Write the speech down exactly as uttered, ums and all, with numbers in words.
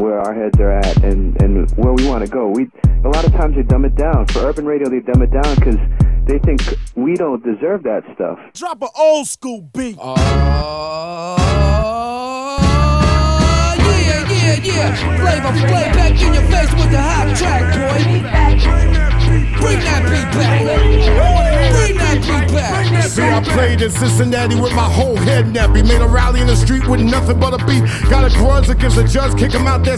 where our heads are at and, and where we want to go. We a lot of times they dumb it down. For urban radio, they dumb it down because they think we don't deserve that stuff. Drop an old school beat. Uh, yeah, yeah, yeah. Flavor Flav back in your face with the hot track, boy. Bring that beat back. Bring that beat back. See, I played in Cincinnati with my whole head nappy. Made a rally in the street with nothing but a beat. Got a grudge against a judge, kick him out there.